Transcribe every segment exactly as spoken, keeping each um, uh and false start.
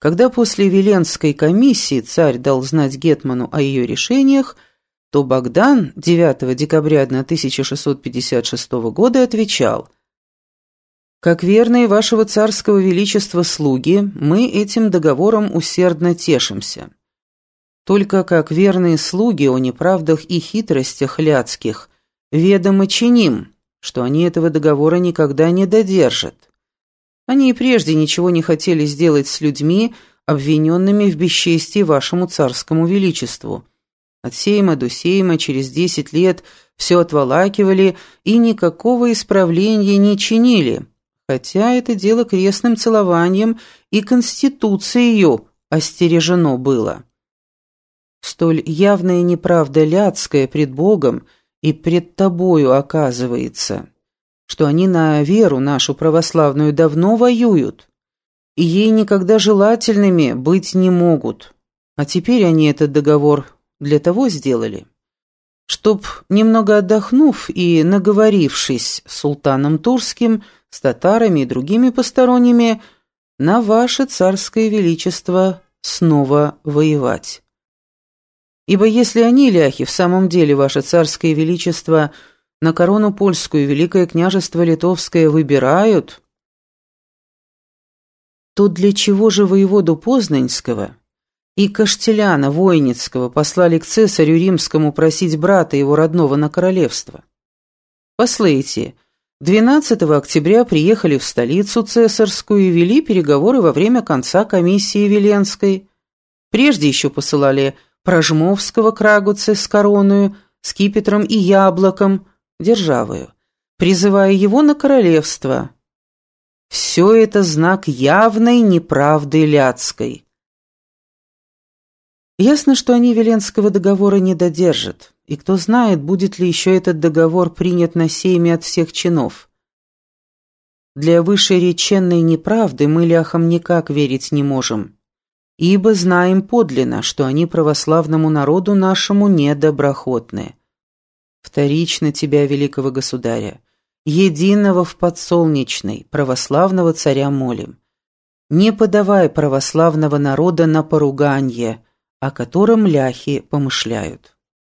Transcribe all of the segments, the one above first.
Когда после Виленской комиссии царь дал знать гетману о ее решениях, то Богдан девятого декабря тысяча шестьсот пятьдесят шестого года отвечал: «Как верные вашего царского величества слуги, мы этим договором усердно тешимся. Только как верные слуги о неправдах и хитростях ляцких ведомо чиним, что они этого договора никогда не додержат. Они и прежде ничего не хотели сделать с людьми, обвиненными в бесчестии вашему царскому величеству. От сейма до сейма через десять лет все отволакивали и никакого исправления не чинили, хотя это дело крестным целованием и конституцией остережено было. Столь явная неправда ляцкая пред Богом и пред тобою оказывается, что они на веру нашу православную давно воюют, и ей никогда желательными быть не могут. А теперь они этот договор для того сделали, чтоб, немного отдохнув и наговорившись с султаном Турским, с татарами и другими посторонними, на ваше царское величество снова воевать. Ибо если они, ляхи, в самом деле, ваше царское величество, на корону польскую и Великое княжество Литовское выбирают, то для чего же воеводу Познанского и Каштеляна Войницкого послали к цесарю римскому просить брата его родного на королевство? Послы эти двенадцатого октября приехали в столицу цесарскую и вели переговоры во время конца комиссии Виленской. Прежде еще посылали Пражмовского к Рагуце с короною, скипетром и яблоком, державою, призывая его на королевство. Все это знак явной неправды ляцкой. Ясно, что они Виленского договора не додержат, и кто знает, будет ли еще этот договор принят на сейме от всех чинов. Для вышереченной неправды мы ляхам никак верить не можем, ибо знаем подлинно, что они православному народу нашему недоброхотны. Вторично тебя, великого государя, единого в подсолнечной, православного царя молим, не подавай православного народа на поруганье, о котором ляхи помышляют».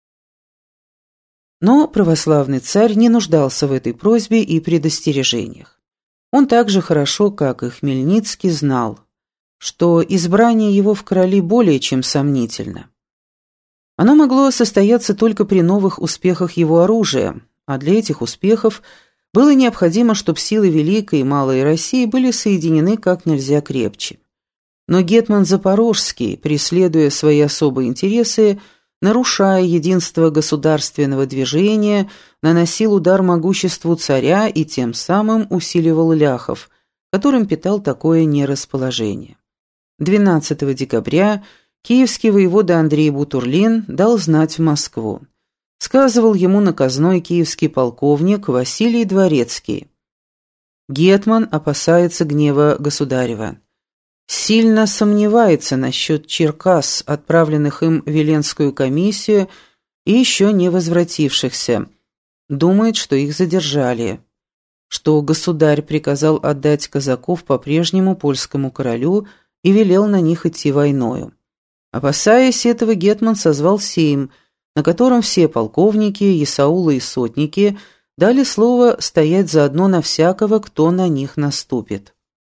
Но православный царь не нуждался в этой просьбе и предостережениях. Он так же хорошо, как и Хмельницкий, знал, что избрание его в короли более чем сомнительно. Оно могло состояться только при новых успехах его оружия, а для этих успехов было необходимо, чтобы силы Великой и Малой России были соединены как нельзя крепче. Но гетман Запорожский, преследуя свои особые интересы, нарушая единство государственного движения, наносил удар могуществу царя и тем самым усиливал ляхов, которым питал такое нерасположение. двенадцатого декабря киевский воевода Андрей Бутурлин дал знать в Москву. Сказывал ему наказной киевский полковник Василий Дворецкий: «Гетман опасается гнева государева. Сильно сомневается насчет Черкас, отправленных им в Виленскую комиссию и еще не возвратившихся. Думает, что их задержали, что государь приказал отдать казаков по-прежнему польскому королю и велел на них идти войною. Опасаясь этого, гетман созвал сейм, на котором все полковники, исаулы и сотники дали слово стоять заодно на всякого, кто на них наступит.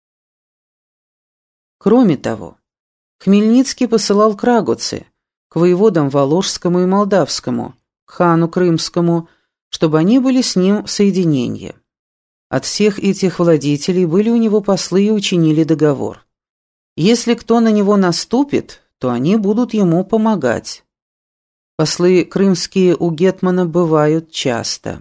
Кроме того, Хмельницкий посылал к Рагуце, к воеводам Воложскому и Молдавскому, к хану Крымскому, чтобы они были с ним в соединении. От всех этих владетелей были у него послы и учинили договор. Если кто на него наступит, то они будут ему помогать. Послы крымские у гетмана бывают часто.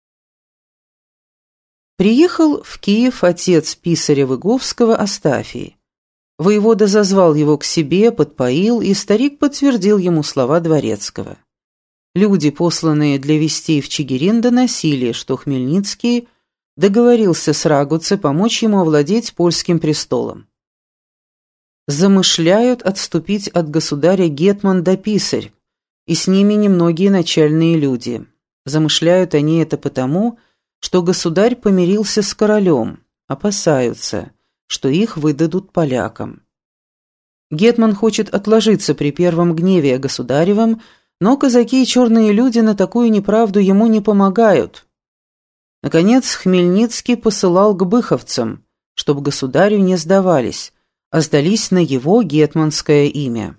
Приехал в Киев отец писаря Выговского Астафий. Воевода зазвал его к себе, подпоил, и старик подтвердил ему слова Дворецкого. Люди, посланные для вестей в Чигирин, доносили, что Хмельницкий договорился с Рагуце помочь ему овладеть польским престолом. Замышляют отступить от государя гетман да писарь, и с ними немногие начальные люди. Замышляют они это потому, что государь помирился с королем, опасаются, что их выдадут полякам. Гетман хочет отложиться при первом гневе государевом, но казаки и черные люди на такую неправду ему не помогают. Наконец, Хмельницкий посылал к быховцам, чтобы государю не сдавались, а сдались на его гетманское имя.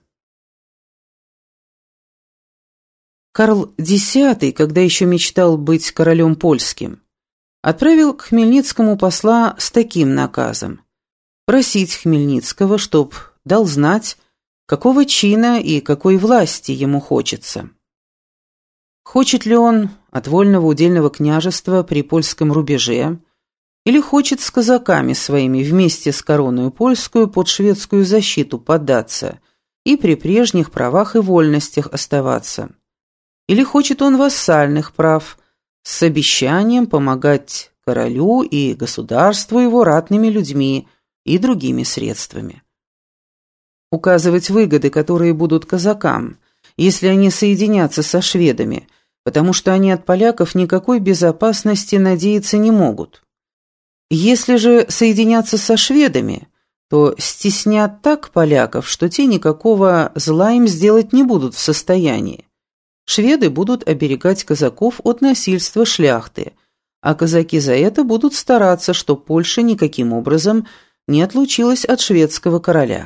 Карл X, когда еще мечтал быть королем польским, отправил к Хмельницкому посла с таким наказом: просить Хмельницкого, чтоб дал знать, какого чина и какой власти ему хочется. Хочет ли он от вольного удельного княжества при польском рубеже, или хочет с казаками своими вместе с короною польскую под шведскую защиту поддаться и при прежних правах и вольностях оставаться, или хочет он вассальных прав с обещанием помогать королю и государству его ратными людьми и другими средствами. Указывать выгоды, которые будут казакам, если они соединятся со шведами, потому что они от поляков никакой безопасности надеяться не могут. Если же соединятся со шведами, то стеснят так поляков, что те никакого зла им сделать не будут в состоянии. Шведы будут оберегать казаков от насильства шляхты, а казаки за это будут стараться, что Польша никаким образом не отлучилась от шведского короля.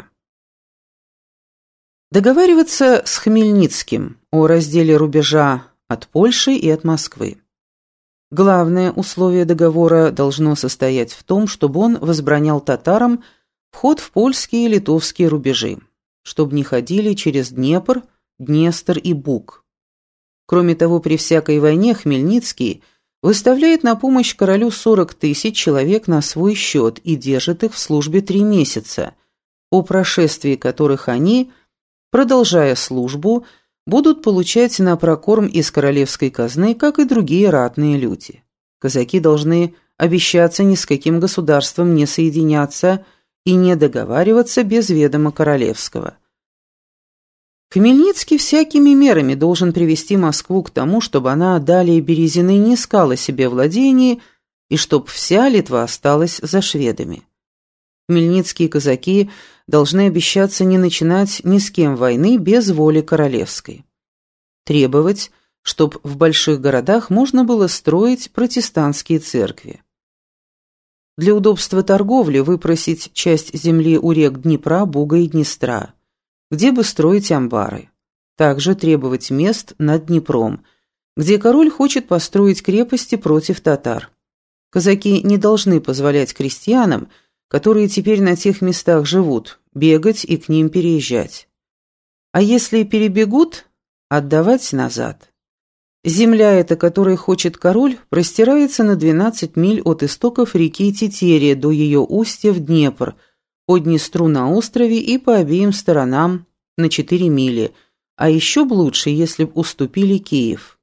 Договариваться с Хмельницким о разделе рубежа от Польши и от Москвы. Главное условие договора должно состоять в том, чтобы он возбранял татарам вход в польские и литовские рубежи, чтобы не ходили через Днепр, Днестр и Буг. Кроме того, при всякой войне Хмельницкий выставляет на помощь королю сорок тысяч человек на свой счет и держит их в службе три месяца, по прошествии которых они, продолжая службу, будут получать на прокорм из королевской казны, как и другие ратные люди. Казаки должны обещаться ни с каким государством не соединяться и не договариваться без ведома королевского. Хмельницкий всякими мерами должен привести Москву к тому, чтобы она далее Березины не искала себе владений и чтоб вся Литва осталась за шведами. Хмельницкие казаки должны обещаться не начинать ни с кем войны без воли королевской. Требовать, чтоб в больших городах можно было строить протестантские церкви. Для удобства торговли выпросить часть земли у рек Днепра, Буга и Днестра, где бы строить амбары. Также требовать мест над Днепром, где король хочет построить крепости против татар. Казаки не должны позволять крестьянам, которые теперь на тех местах живут, бегать и к ним переезжать. А если перебегут, отдавать назад. Земля эта, которой хочет король, простирается на двенадцать миль от истоков реки Тетерия до ее устья в Днепр, по Днестру на острове и по обеим сторонам на четыре мили, а еще б лучше, если б уступили Киев.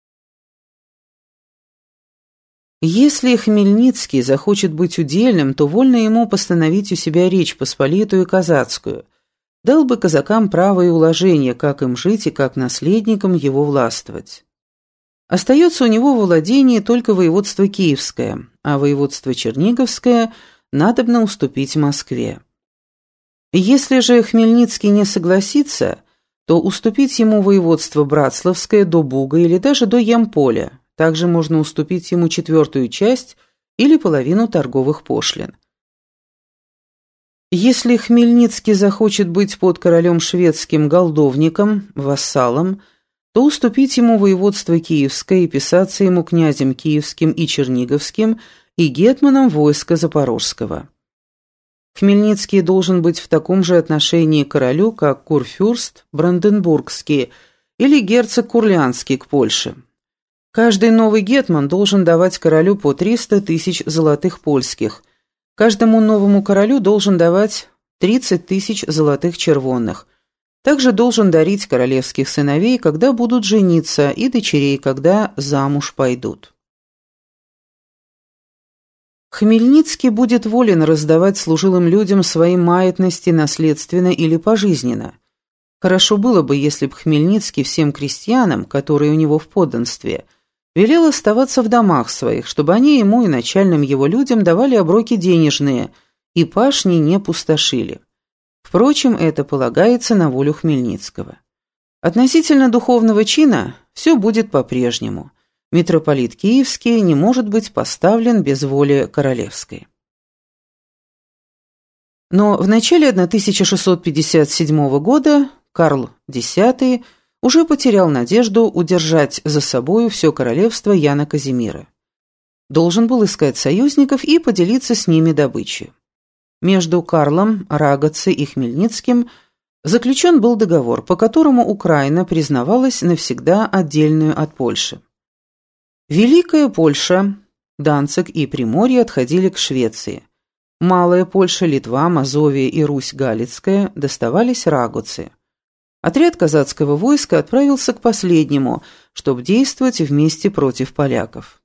Если Хмельницкий захочет быть удельным, то вольно ему постановить у себя Речь Посполитую и Казацкую, дал бы казакам право и уложение, как им жить и как наследникам его властвовать. Остается у него во владении только воеводство Киевское, а воеводство Черниговское надобно уступить Москве. Если же Хмельницкий не согласится, то уступить ему воеводство Братславское до Буга или даже до Ямполя. Также можно уступить ему четвертую часть или половину торговых пошлин. Если Хмельницкий захочет быть под королем шведским голдовником, вассалом, то уступить ему воеводство Киевское и писаться ему князем Киевским и Черниговским и гетманом войска Запорожского. Хмельницкий должен быть в таком же отношении к королю, как курфюрст Бранденбургский или герцог Курлянский к Польше. Каждый новый гетман должен давать королю по триста тысяч золотых польских. Каждому новому королю должен давать тридцать тысяч золотых червонных. Также должен дарить королевских сыновей, когда будут жениться, и дочерей, когда замуж пойдут. Хмельницкий будет волен раздавать служилым людям свои маятности наследственно или пожизненно. Хорошо было бы, если бы Хмельницкий всем крестьянам, которые у него в подданстве, велел оставаться в домах своих, чтобы они ему и начальным его людям давали оброки денежные, и пашни не пустошили. Впрочем, это полагается на волю Хмельницкого. Относительно духовного чина все будет по-прежнему. Митрополит Киевский не может быть поставлен без воли королевской. Но в начале тысяча шестьсот пятьдесят седьмого года Карл X уже потерял надежду удержать за собою все королевство Яна Казимира. Должен был искать союзников и поделиться с ними добычей. Между Карлом, Рагоци и Хмельницким заключен был договор, по которому Украина признавалась навсегда отдельную от Польши. Великая Польша, Данциг и Приморье отходили к Швеции. Малая Польша, Литва, Мазовия и Русь Галицкая доставались Рагоци. Отряд казацкого войска отправился к последнему, чтобы действовать вместе против поляков.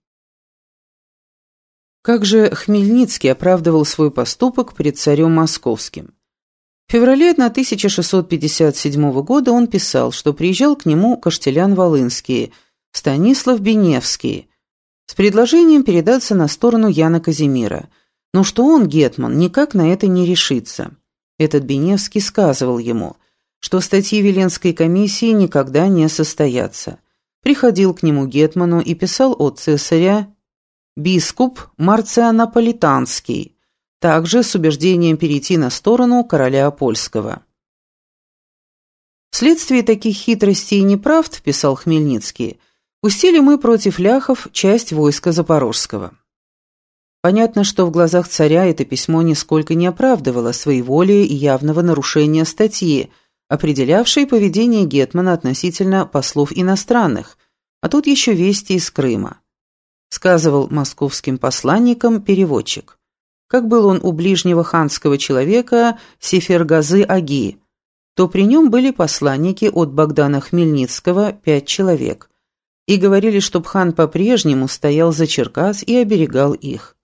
Как же Хмельницкий оправдывал свой поступок перед царем Московским? В феврале тысяча шестьсот пятьдесят седьмого года он писал, что приезжал к нему Каштелян Волынский, Станислав Беневский, с предложением передаться на сторону Яна Казимира, но что он, гетман, никак на это не решится. Этот Беневский сказывал ему, что статьи Виленской комиссии никогда не состоятся. Приходил к нему гетману и писал от цесаря бискуп Марцианополитанский, также с убеждением перейти на сторону короля польского. Вследствие таких хитростей и неправд, писал Хмельницкий, пустили мы против ляхов часть войска Запорожского. Понятно, что в глазах царя это письмо нисколько не оправдывало своеволия и явного нарушения статьи, определявшей поведение гетмана относительно послов иностранных, а тут еще вести из Крыма. Сказывал московским посланникам переводчик. Как был он у ближнего ханского человека Сефергазы Аги, то при нем были посланники от Богдана Хмельницкого, пять человек, и говорили, чтоб хан по-прежнему стоял за Черкас и оберегал их.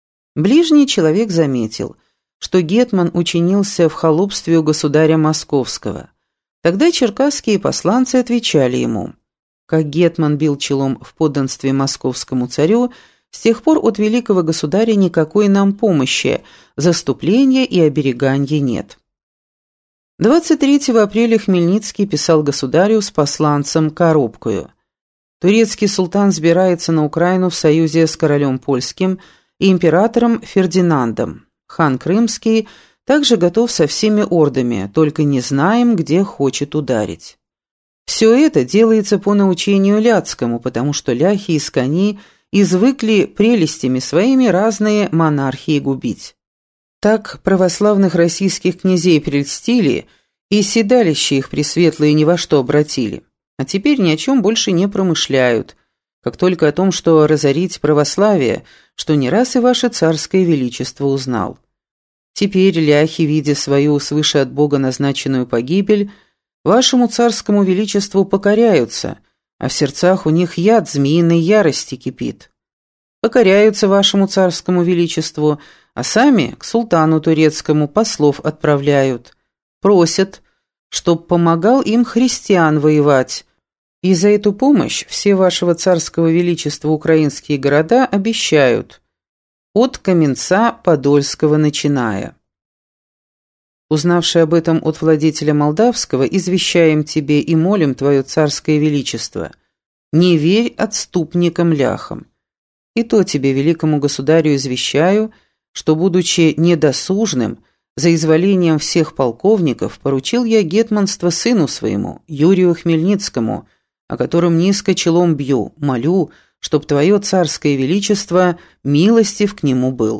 Ближний человек заметил, что гетман учинился в холопстве у государя Московского. Тогда черкасские посланцы отвечали ему: как гетман бил челом в подданстве московскому царю, с тех пор от великого государя никакой нам помощи, заступления и обереганья нет. двадцать третьего апреля Хмельницкий писал государю с посланцем Коробкою: турецкий султан сбирается на Украину в союзе с королем польским и императором Фердинандом. Хан Крымский также готов со всеми ордами, только не знаем, где хочет ударить. Все это делается по научению ляцкому, потому что ляхи из кони извыкли прелестями своими разные монархии губить. Так православных российских князей прельстили, и седалище их пресветлые ни во что обратили. А теперь ни о чем больше не промышляют, как только о том, что разорить православие, что не раз и ваше царское величество узнал. Теперь ляхи, видя свою свыше от Бога назначенную погибель, вашему царскому величеству покоряются, а в сердцах у них яд змеиной ярости кипит. Покоряются вашему царскому величеству, а сами к султану турецкому послов отправляют, просят, чтоб помогал им христиан воевать, и за эту помощь все вашего царского величества украинские города обещают, от Каменца Подольского начиная. Узнавши об этом от владетеля Молдавского, извещаем тебе и молим твое царское величество, не верь отступникам-ляхам. И то тебе, великому государю, извещаю, что, будучи недосужным, за изволением всех полковников поручил я гетманство сыну своему, Юрию Хмельницкому, о котором низко челом бью, молю, чтоб твое царское величество милостив к нему был.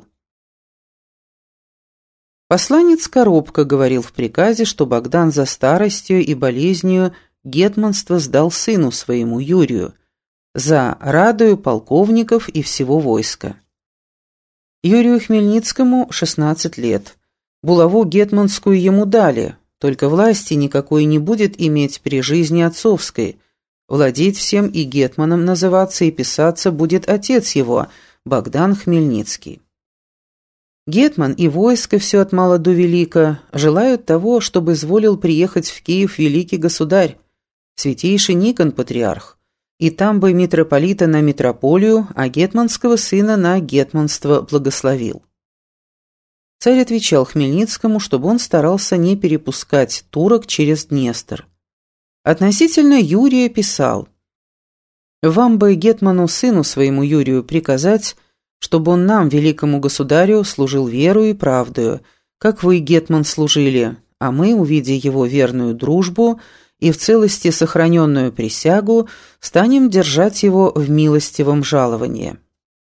Посланец Коробка говорил в приказе, что Богдан за старостью и болезнью гетманство сдал сыну своему Юрию, за радою полковников и всего войска. Юрию Хмельницкому шестнадцать лет. Булаву гетманскую ему дали, только власти никакой не будет иметь при жизни отцовской. Владеть всем и гетманом называться и писаться будет отец его, Богдан Хмельницкий. Гетман и войско все от мала до велика желают того, чтобы изволил приехать в Киев великий государь, святейший Никон патриарх, и там бы митрополита на митрополию, а гетманского сына на гетманство благословил. Царь отвечал Хмельницкому, чтобы он старался не перепускать турок через Днестр. Относительно Юрия писал: «Вам бы, гетману сыну своему Юрию, приказать, чтобы он нам, великому государю, служил верою и правдою, как вы, гетман, служили, а мы, увидя его верную дружбу и в целости сохраненную присягу, станем держать его в милостивом жаловании».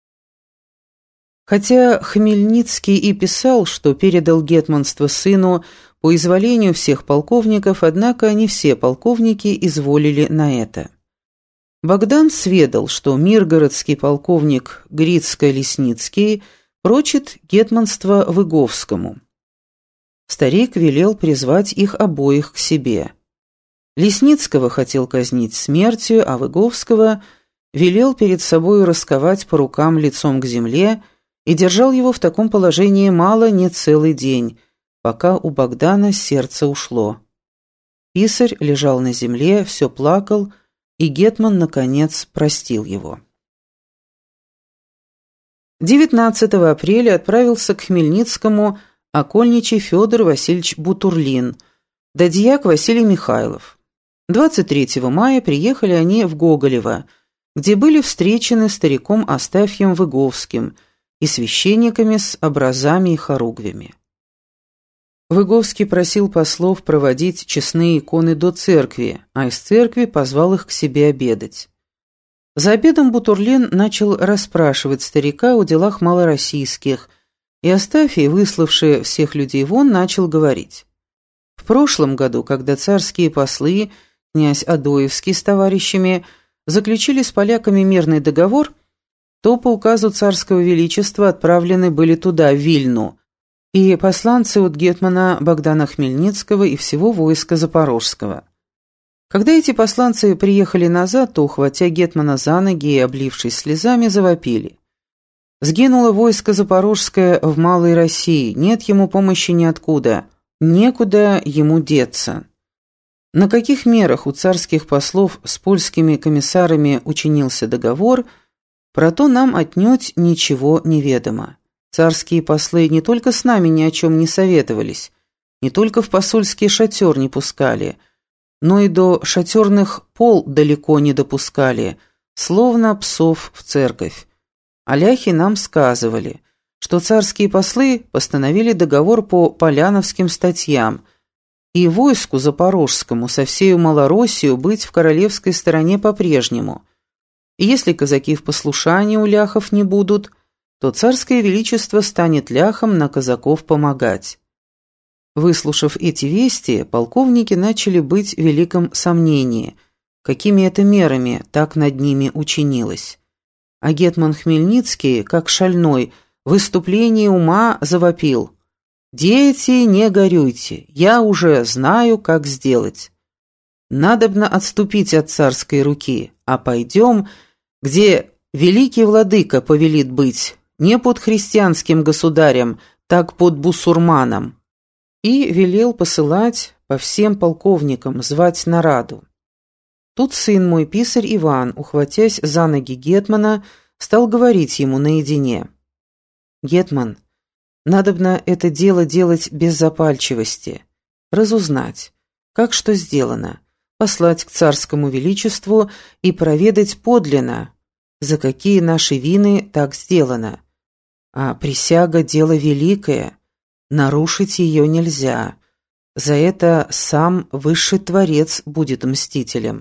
Хотя Хмельницкий и писал, что передал гетманство сыну по изволению всех полковников, однако не все полковники изволили на это. Богдан сведал, что миргородский полковник Грицко-Лесницкий прочит гетманство Выговскому. Старик велел призвать их обоих к себе. Лесницкого хотел казнить смертью, а Выговского велел перед собою расковать по рукам лицом к земле и держал его в таком положении мало не целый день, пока у Богдана сердце ушло. Писарь лежал на земле, все плакал, и гетман, наконец, простил его. девятнадцатого апреля отправился к Хмельницкому окольничий Федор Васильевич Бутурлин, да дьяк Василий Михайлов. двадцать третьего мая приехали они в Гоголево, где были встречены стариком Астафьем Выговским и священниками с образами и хоругвями. Выговский просил послов проводить честные иконы до церкви, а из церкви позвал их к себе обедать. За обедом Бутурлин начал расспрашивать старика о делах малороссийских, и Астафий, выславший всех людей вон, начал говорить. В прошлом году, когда царские послы, князь Адоевский с товарищами, заключили с поляками мирный договор, то по указу царского величества отправлены были туда, в Вильну, и посланцы от гетмана Богдана Хмельницкого и всего войска Запорожского. Когда эти посланцы приехали назад, то, ухватя гетмана за ноги и облившись слезами, завопили: «Сгинуло войско Запорожское в Малой России, нет ему помощи ниоткуда, некуда ему деться». На каких мерах у царских послов с польскими комиссарами учинился договор, про то нам отнюдь ничего не ведомо. Царские послы не только с нами ни о чем не советовались, не только в посольский шатер не пускали, но и до шатерных пол далеко не допускали, словно псов в церковь. А ляхи нам сказывали, что царские послы постановили договор по поляновским статьям, и войску запорожскому со всею Малороссию быть в королевской стороне по-прежнему. И если казаки в послушании у ляхов не будут, то царское величество станет ляхам на казаков помогать. Выслушав эти вести, полковники начали быть в великом сомнении, какими это мерами так над ними учинилось. А гетман Хмельницкий, как шальной, в выступлении ума завопил: «Дети, не горюйте, я уже знаю, как сделать. Надобно отступить от царской руки, а пойдем, где великий владыка повелит быть, не под христианским государем, так под бусурманом». И велел посылать по всем полковникам, звать нараду. Тут сын мой, писарь Иван, ухватясь за ноги гетмана, стал говорить ему наедине: «Гетман, надобно это дело делать без запальчивости, разузнать, как что сделано, послать к царскому величеству и проведать подлинно, за какие наши вины так сделано. А присяга – дело великое, нарушить ее нельзя, за это сам Высший Творец будет мстителем».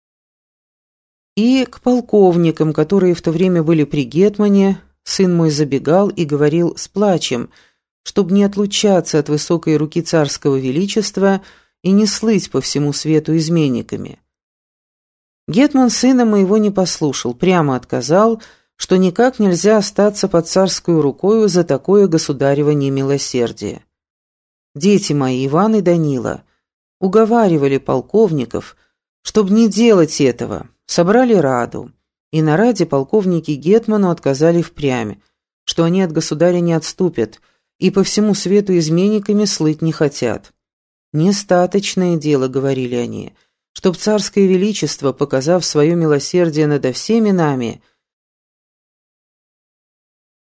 И к полковникам, которые в то время были при гетмане, сын мой забегал и говорил с плачем, чтобы не отлучаться от высокой руки царского величества и не слыть по всему свету изменниками. Гетман сына моего не послушал, прямо отказал, что никак нельзя остаться под царскую рукою за такое государево немилосердие. Дети мои, Иван и Данила, уговаривали полковников, чтобы не делать этого, собрали раду, и на раде полковники гетману отказали впрямь, что они от государя не отступят и по всему свету изменниками слыть не хотят. «Нестаточное дело», — говорили они, — «чтоб царское величество, показав свое милосердие надо всеми нами, —